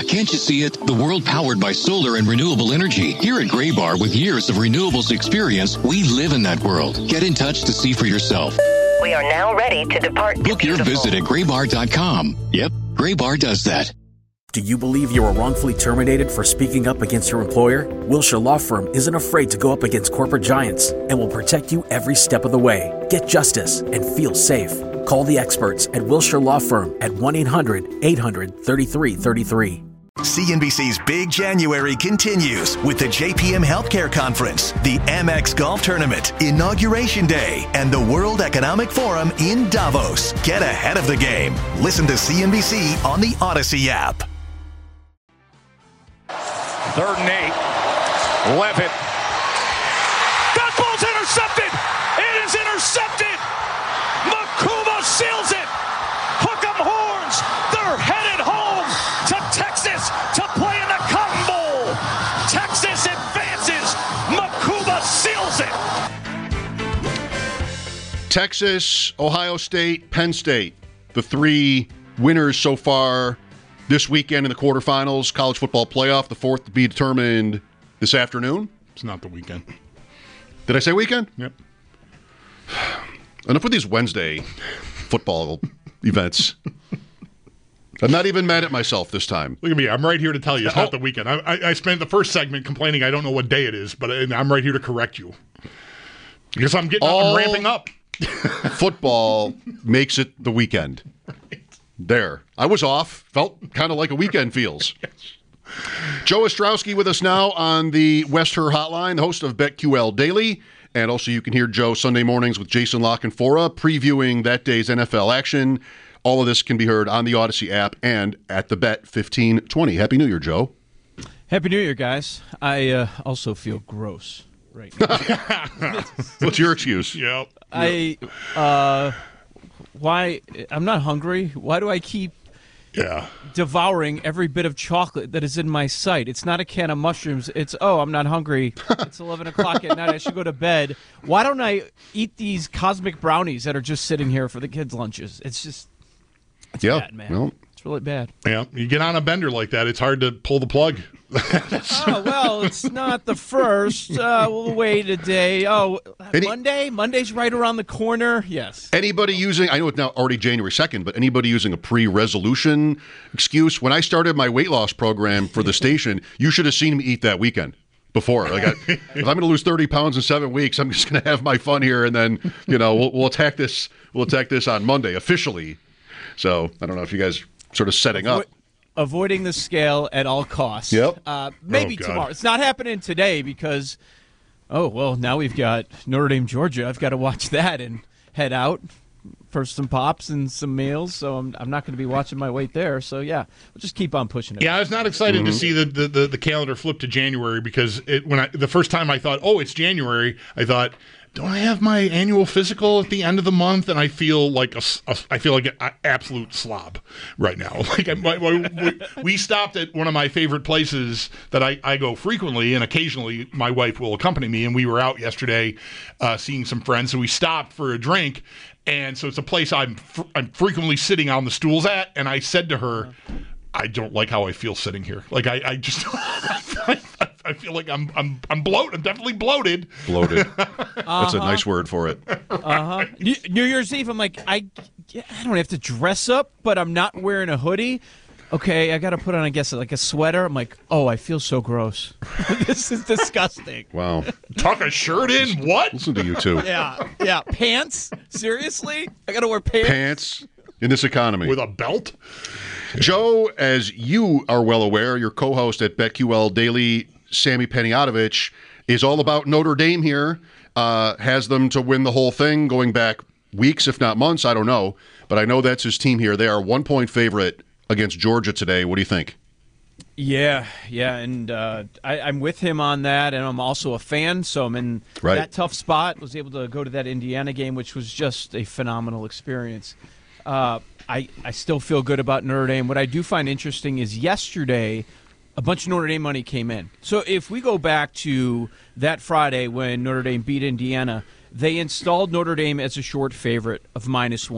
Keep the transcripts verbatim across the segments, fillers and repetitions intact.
can't you see it? The world powered by solar and renewable energy. Here at Graybar, with years of renewables experience, we live in that world. Get in touch to see for yourself. We are now ready to depart. Book your visit at graybar dot com. Yep, Graybar does that. Do you believe you were wrongfully terminated for speaking up against your employer? Wilshire Law Firm isn't afraid to go up against corporate giants and will protect you every step of the way. Get justice and feel safe. Call the experts at Wilshire Law Firm at one eight hundred eight hundred thirty-three thirty-three. C N B C's Big January continues with the J P M Healthcare Conference, the Amex Golf Tournament, Inauguration Day, and the World Economic Forum in Davos. Get ahead of the game. Listen to C N B C on the Odyssey app. Third and eight. Levitt. That ball's intercepted. It is intercepted. Makuma seals it. Hook 'em horns. They're headed home to Texas to play in the Cotton Bowl. Texas advances. Makuma seals it. Texas, Ohio State, Penn State. The three winners so far this weekend in the quarterfinals, college football playoff, the fourth to be determined this afternoon. It's not the weekend. Did I say weekend? Yep. Enough with these Wednesday football events. I'm not even mad at myself this time. Look at me. I'm right here to tell you it's not the weekend. I, I, I spent the first segment complaining I don't know what day it is, but I'm right here to correct you. Because I'm getting All I'm ramping up. Football makes it the weekend. Right. There. I was off. Felt kind of like a weekend feels. Yes. Joe Ostrowski with us now on the West Her Hotline, the host of BetQL Daily. And also you can hear Joe Sunday mornings with Jason Lock and Fora previewing that day's N F L action. All of this can be heard on the Odyssey app and at the Bet fifteen twenty. Happy New Year, Joe. Happy New Year, guys. I uh, also feel gross right now. What's your excuse? Yep. I, uh, why, I'm not hungry. Why do I keep yeah. devouring every bit of chocolate that is in my sight? It's not a can of mushrooms. It's, oh, I'm not hungry. It's eleven o'clock at night. I should go to bed. Why don't I eat these cosmic brownies that are just sitting here for the kids' lunches? It's just, it's yeah, bad, man. Well, it's really bad. Yeah, you get on a bender like that, it's hard to pull the plug. Oh, well, it's not the first. Uh, we'll wait a day. Oh, Any, Monday? Monday's right around the corner. Yes. Anybody using, I know it's now already January second, but anybody using a pre-resolution excuse? When I started my weight loss program for the station, you should have seen me eat that weekend before. Like, I, if I'm going to lose thirty pounds in seven weeks, I'm just going to have my fun here, and then, you know, we'll, we'll attack this. We'll attack this on Monday officially. So I don't know if you guys sort of setting up. Avoiding the scale at all costs. Yep. Uh, maybe oh, tomorrow. It's not happening today because, oh, well, now we've got Notre Dame, Georgia. I've got to watch that and head out for some pops and some meals. So I'm, I'm not going to be watching my weight there. So, yeah, we'll just keep on pushing it. Yeah, I was not excited mm-hmm. to see the, the, the, the calendar flip to January because it, when I, the first time I thought, oh, it's January, I thought, don't I have my annual physical at the end of the month? And I feel like a, a I feel like an absolute slob right now. Like I, my, we, we stopped at one of my favorite places that I, I go frequently, and occasionally my wife will accompany me. And we were out yesterday uh, seeing some friends, so we stopped for a drink. And so it's a place I'm fr- I'm frequently sitting on the stools at. And I said to her, I don't like how I feel sitting here. Like I, I just I, I feel like I'm I'm I'm bloated. I'm definitely bloated. Bloated. That's a nice word for it. Uh-huh. New Year's Eve, I'm like, I, I don't have to dress up, but I'm not wearing a hoodie. Okay, I got to put on, I guess, like a sweater. I'm like, oh, I feel so gross. This is disgusting. Wow. Tuck a shirt in? What? Listen to you two. Yeah, yeah. Pants? Seriously? I got to wear pants? Pants in this economy. With a belt? Joe, as you are well aware, your co-host at BetQL Daily, Sammy Peniatovich, is all about Notre Dame here. Uh, has them to win the whole thing going back weeks, if not months. I don't know. But I know that's his team here. They are one-point favorite against Georgia today. What do you think? Yeah, yeah, and uh, I, I'm with him on that, and I'm also a fan, so I'm in right. that tough spot. Was able to go to that Indiana game, which was just a phenomenal experience. Uh, I, I still feel good about Notre Dame. What I do find interesting is yesterday, a bunch of Notre Dame money came in. So if we go back to that Friday when Notre Dame beat Indiana, they installed Notre Dame as a short favorite of minus one.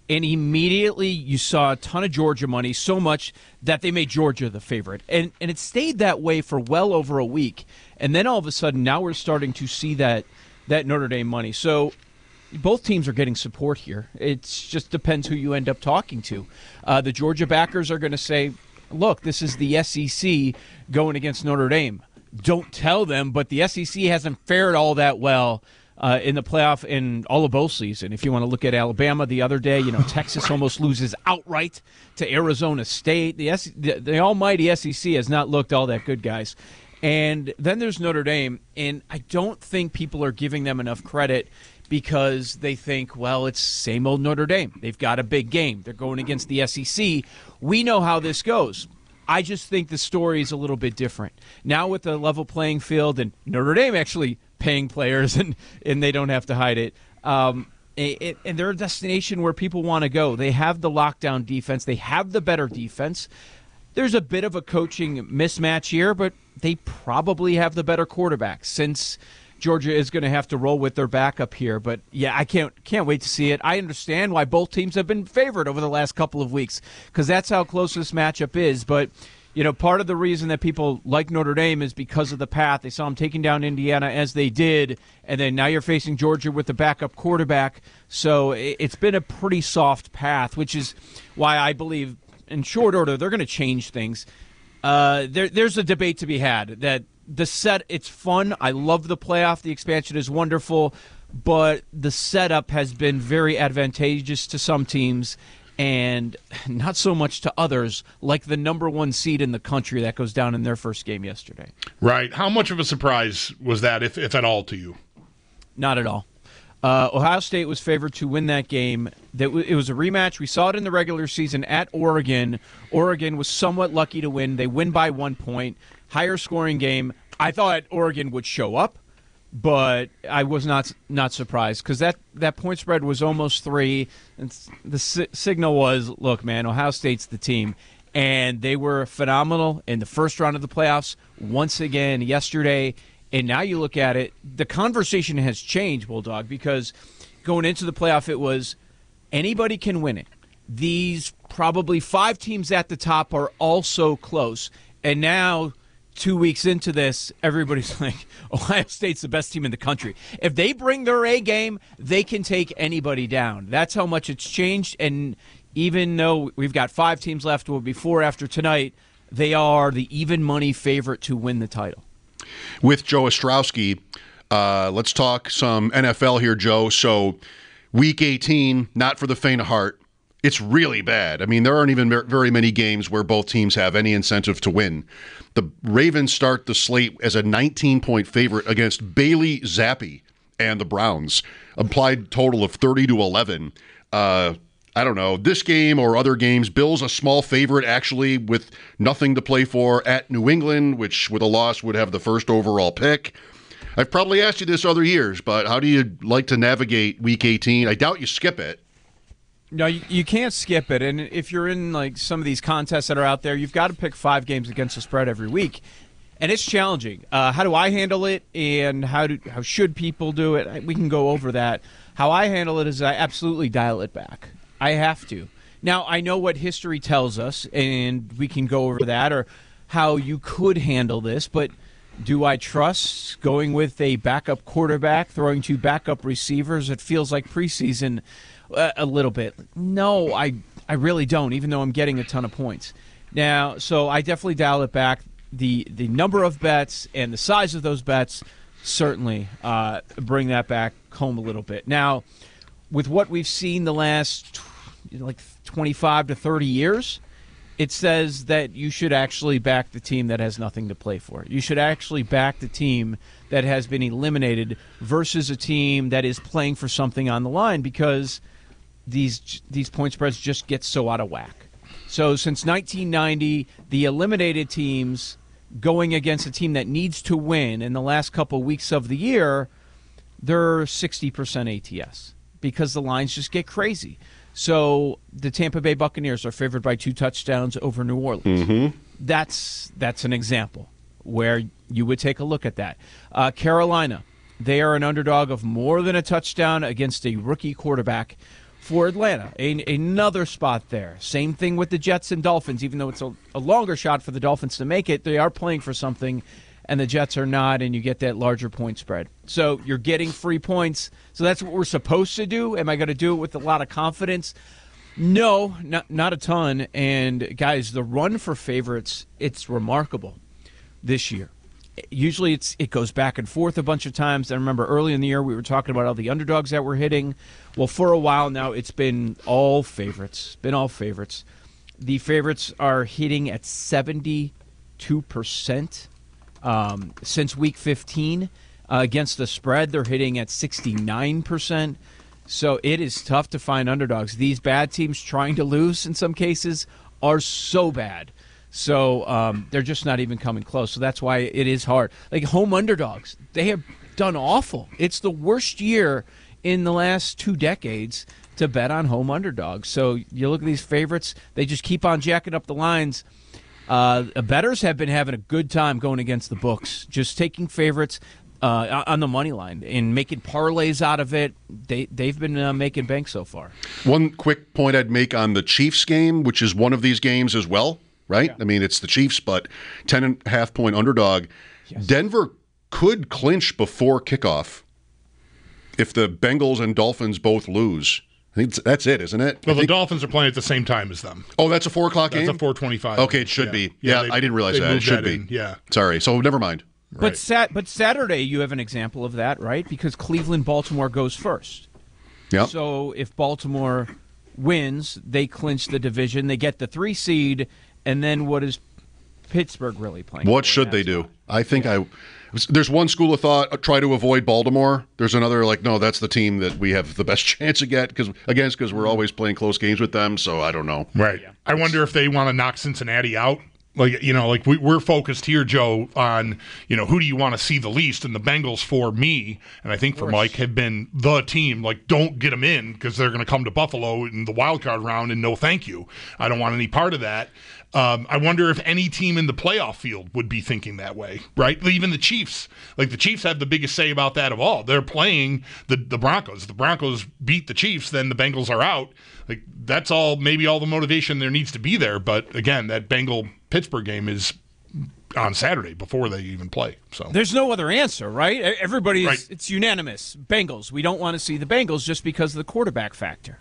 And immediately you saw a ton of Georgia money, so much that they made Georgia the favorite. And and it stayed that way for well over a week. And then all of a sudden, now we're starting to see that that Notre Dame money. So both teams are getting support here. It just depends who you end up talking to. Uh, the Georgia backers are going to say, look, this is the S E C going against Notre Dame. Don't tell them, but the S E C hasn't fared all that well uh, in the playoff in all of bowl season. If you want to look at Alabama the other day, you know, Texas almost loses outright to Arizona State. The, S- the, the almighty S E C has not looked all that good, guys. And then there's Notre Dame, and I don't think people are giving them enough credit because they think, well, it's same old Notre Dame. They've got a big game. They're going against the S E C. We know how this goes. I just think the story is a little bit different. Now with the level playing field and Notre Dame actually paying players and, and they don't have to hide it, um, it, it, and they're a destination where people want to go. They have the lockdown defense. They have the better defense. There's a bit of a coaching mismatch here, but they probably have the better quarterback since Georgia is going to have to roll with their backup here. But, yeah, I can't can't wait to see it. I understand why both teams have been favored over the last couple of weeks because that's how close this matchup is. But, you know, part of the reason that people like Notre Dame is because of the path. They saw them taking down Indiana as they did, and then now you're facing Georgia with the backup quarterback. So it's been a pretty soft path, which is why I believe in short order they're going to change things. Uh, there, there's a debate to be had that the set, it's fun. I love the playoff. The expansion is wonderful, but the setup has been very advantageous to some teams and not so much to others, like the number one seed in the country that goes down in their first game yesterday. Right. How much of a surprise was that, if, if at all, to you? Not at all. Uh, Ohio State was favored to win that game. That w- it was a rematch. We saw it in the regular season at Oregon. Oregon was somewhat lucky to win. They win by one point. Higher scoring game. I thought Oregon would show up, but I was not not surprised because that, that point spread was almost three. And the si- signal was, look, man, Ohio State's the team. And they were phenomenal in the first round of the playoffs once again yesterday. And now you look at it, the conversation has changed, Bulldog, because going into the playoff, it was anybody can win it. These probably five teams at the top are also close. And now, two weeks into this, everybody's like, Ohio State's the best team in the country. If they bring their A game, they can take anybody down. That's how much it's changed. And even though we've got five teams left, will be four after tonight, they are the even money favorite to win the title. With Joe Ostrowski, uh, let's talk some N F L here, Joe. So week eighteen, not for the faint of heart. It's really bad. I mean, there aren't even very many games where both teams have any incentive to win. The Ravens start the slate as a nineteen-point favorite against Bailey Zappi and the Browns. Implied total of thirty to eleven. Uh, I don't know, this game or other games, Bills a small favorite actually with nothing to play for at New England, which with a loss would have the first overall pick. I've probably asked you this other years, but how do you like to navigate week eighteen? I doubt you skip it. No, you, you can't skip it. And if you're in like some of these contests that are out there, you've got to pick five games against the spread every week. And it's challenging. Uh, how do I handle it, and how do how should people do it? We can go over that. How I handle it is I absolutely dial it back. I have to. Now, I know what history tells us, and we can go over that, or how you could handle this, but do I trust going with a backup quarterback, throwing two backup receivers? It feels like preseason uh, a little bit. No, I, I really don't, even though I'm getting a ton of points. Now, so I definitely dial it back. The, the number of bets and the size of those bets certainly uh, bring that back home a little bit. Now, with what we've seen the last like twenty-five to thirty years, it says that you should actually back the team that has nothing to play for. You should actually back the team that has been eliminated versus a team that is playing for something on the line, because these these point spreads just get so out of whack. So since nineteen ninety, the eliminated teams going against a team that needs to win in the last couple weeks of the year, they're sixty percent A T S because the lines just get crazy. So the Tampa Bay Buccaneers are favored by two touchdowns over New Orleans. Mm-hmm. That's that's an example where you would take a look at that. Uh, Carolina, they are an underdog of more than a touchdown against a rookie quarterback for Atlanta. A, another spot there. Same thing with the Jets and Dolphins. Even though it's a, a longer shot for the Dolphins to make it, they are playing for something, and the Jets are not, and you get that larger point spread. So you're getting free points. So that's what we're supposed to do. Am I going to do it with a lot of confidence? No, not, not a ton. And, guys, the run for favorites, it's remarkable this year. Usually it's it goes back and forth a bunch of times. I remember early in the year we were talking about all the underdogs that were hitting. Well, for a while now it's been all favorites. Been all favorites. The favorites are hitting at seventy-two percent um, since week fifteen. Uh, against the spread, they're hitting at sixty-nine percent. So it is tough to find underdogs. These bad teams trying to lose in some cases are so bad. So um, they're just not even coming close. So that's why it is hard. Like home underdogs, they have done awful. It's the worst year in the last two decades to bet on home underdogs. So you look at these favorites, they just keep on jacking up the lines. Uh, bettors have been having a good time going against the books, just taking favorites uh, on the money line and making parlays out of it. They, they've been uh, making bank so far. One quick point I'd make on the Chiefs game, which is one of these games as well. Right? Yeah. I mean, it's the Chiefs, but ten and a half point underdog. Yes. Denver could clinch before kickoff if the Bengals and Dolphins both lose. I think that's it, isn't it? Well, I the Dolphins are playing at the same time as them. Oh, that's a four o'clock game? That's a four twenty-five. Okay, it should yeah. be. Yeah, yeah they, I didn't realize that. It should that be. In. Yeah. Sorry. So never mind. But, right. sat, but Saturday you have an example of that, right? Because Cleveland-Baltimore goes first. Yep. So if Baltimore wins, they clinch the division. They get the three seed, and then what is Pittsburgh really playing? What should they do? I think yeah. I. There's one school of thought, uh, try to avoid Baltimore. There's another, like, no, that's the team that we have the best chance to get because against because we're always playing close games with them. So I don't know. Right. Yeah. I wonder if they want to knock Cincinnati out. Like, you know, like we, we're focused here, Joe, on, you know, who do you want to see the least? And the Bengals, for me, and I think for Mike, have been the team. Like, don't get them in because they're going to come to Buffalo in the wild card round and no thank you. I don't want any part of that. Um, I wonder if any team in the playoff field would be thinking that way, right? Even the Chiefs. Like, the Chiefs have the biggest say about that of all. They're playing the, the Broncos. If the Broncos beat the Chiefs, then the Bengals are out. Like, that's all, maybe all the motivation there needs to be there. But, again, that Bengal-Pittsburgh game is on Saturday before they even play. So there's no other answer, right? Everybody's, right. It's unanimous. Bengals. We don't want to see the Bengals just because of the quarterback factor.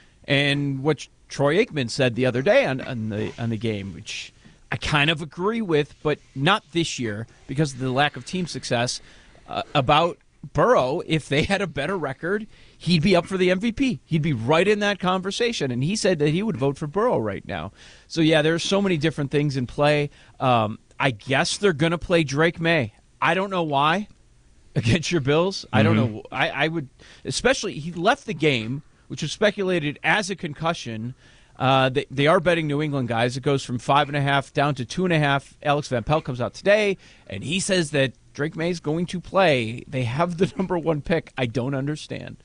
And what Troy Aikman said the other day on, on the on the game, which I kind of agree with, but not this year because of the lack of team success, uh, about Burrow. If they had a better record, he'd be up for the M V P. He'd be right in that conversation. And he said that he would vote for Burrow right now. So, yeah, there's so many different things in play. Um, I guess they're going to play Drake May. I don't know why against your Bills. I don't mm-hmm. know. I, I would, especially, he left the game, which was speculated as a concussion. Uh, they, they are betting New England, guys. It goes from five and a half down to two and a half. Alex Van Pelt comes out today, and he says that Drake May is going to play. They have the number one pick. I don't understand.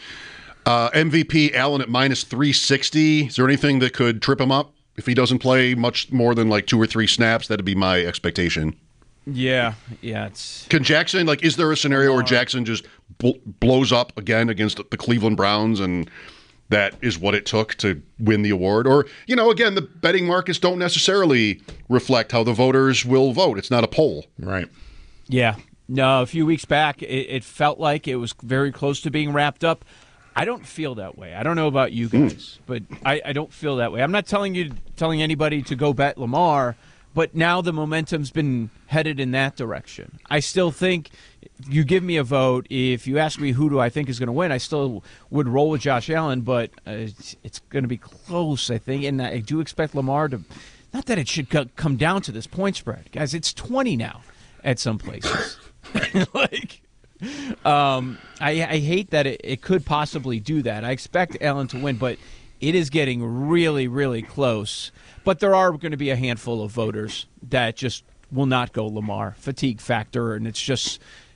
Uh, M V P Allen at minus three sixty. Is there anything that could trip him up? If he doesn't play much more than like two or three snaps, that'd be my expectation. Yeah, yeah. It's Can Jackson, like, is there a scenario where Jackson just bl- blows up again against the Cleveland Browns and that is what it took to win the award? Or, you know, again, the betting markets don't necessarily reflect how the voters will vote. It's not a poll. Right. Yeah. No, a few weeks back, it, it felt like it was very close to being wrapped up. I don't feel that way. I don't know about you guys, mm. but I, I don't feel that way. I'm not telling you, telling anybody to go bet Lamar, but now the momentum's been headed in that direction. I still think if you give me a vote, if you ask me who do I think is going to win, I still would roll with Josh Allen, but uh, it's, it's going to be close, I think, and I do expect Lamar to – not that it should co- come down to this point spread. Guys, it's twenty now at some places. like – Um, I, I hate that it, it could possibly do that. I expect Allen to win, but it is getting really, really close. But there are going to be a handful of voters that just will not go Lamar. Fatigue factor, and it's just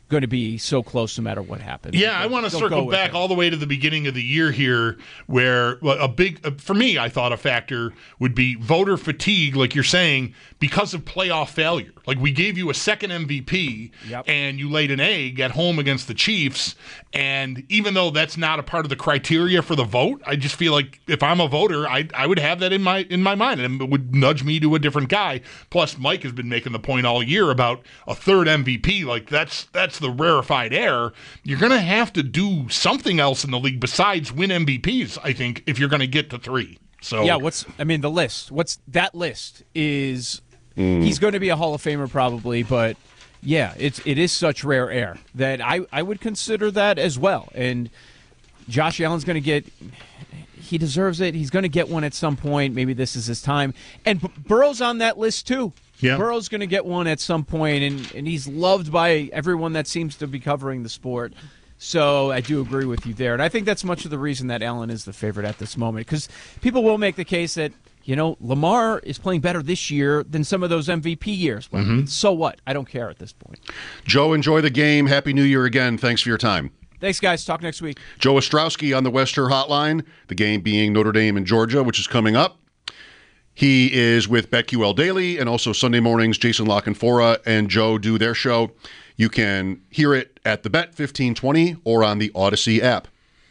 going to be so close no matter what happens. Yeah, I want to circle go back it. all the way to the beginning of the year here, where well, a big, for me, I thought a factor would be voter fatigue, like you're saying, because of playoff failure. Like we gave you a second M V P, yep. and you laid an egg at home against the Chiefs, and even though that's not a part of the criteria for the vote, I just feel like if I'm a voter, I I would have that in my in my mind, and it would nudge me to a different guy. Plus, Mike has been making the point all year about a third M V P. Like that's that's the rarefied air. You're going to have to do something else in the league besides win M V Ps, I think, if you're going to get to three. So yeah, what's I mean the list. What's that list is mm. he's going to be a Hall of Famer probably, but yeah, it's it is such rare air that I, I would consider that as well. And Josh Allen's going to get he deserves it. He's going to get one at some point. Maybe this is his time. And B- Burrow's on that list too. Yeah. Burrow's going to get one at some point, and, and he's loved by everyone that seems to be covering the sport. So I do agree with you there. And I think that's much of the reason that Allen is the favorite at this moment, because people will make the case that, you know, Lamar is playing better this year than some of those M V P years. Well, mm-hmm. So what? I don't care at this point. Joe, enjoy the game. Happy New Year again. Thanks for your time. Thanks, guys. Talk next week. Joe Ostrowski on the Western Hotline, the game being Notre Dame and Georgia, which is coming up. He is with BetQL Daily and also Sunday mornings, Jason Lockenfora and Joe do their show. You can hear it at the Bet fifteen twenty or on the Odyssey app.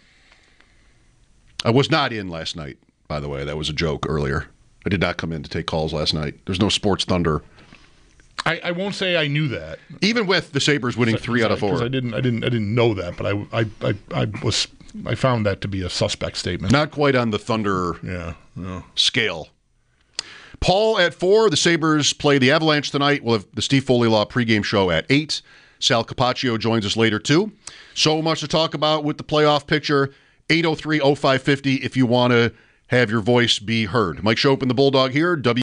I was not in last night, by the way. That was a joke earlier. I did not come in to take calls last night. There's no Sports Thunder. I, I won't say I knew that. Even with the Sabres winning three out of four. I didn't I didn't I didn't know that, but I I, I, I was I found that to be a suspect statement. Not quite on the Thunder yeah, no. scale. Paul at four. The Sabres play the Avalanche tonight. We'll have the Steve Foley Law pregame show at eight. Sal Capaccio joins us later, too. So much to talk about with the playoff picture. eight oh three oh five five oh if you want to have your voice be heard. Mike Schopp and the Bulldog here. W